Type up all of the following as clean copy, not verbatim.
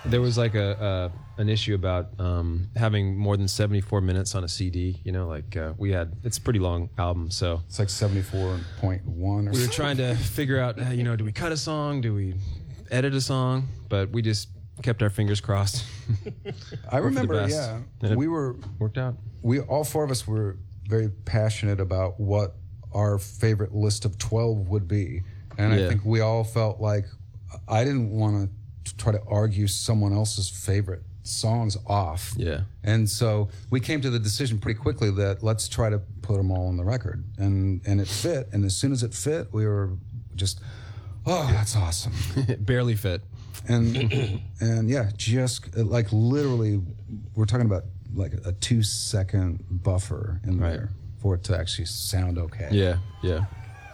There was like an issue about having more than 74 minutes on a CD. You know, like it's a pretty long album, so it's like 74.1 or something. We were trying to figure out, do we cut a song? Do we edit a song? But we just kept our fingers crossed. I remember, we were worked out. We all four of us were very passionate about what our favorite list of 12 would be, and I think we all felt like I didn't want to try to argue someone else's favorite songs off. Yeah. And so we came to the decision pretty quickly that let's try to put them all on the record, and it fit. And as soon as it fit, we were just, oh, that's awesome. It barely fit. And yeah, just like literally, we're talking about like a 2-second buffer in there for it to actually sound okay. Yeah, yeah.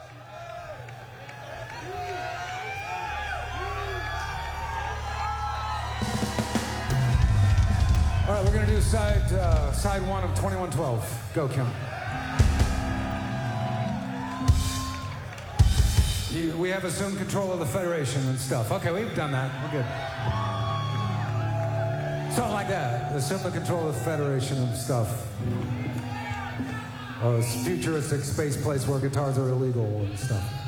All right, we're gonna do side one of 2112. Go, Kim. We have assumed control of the Federation and stuff. Okay, we've done that. We're good. Something like that. Assume the control of the Federation and stuff. A futuristic space place where guitars are illegal and stuff.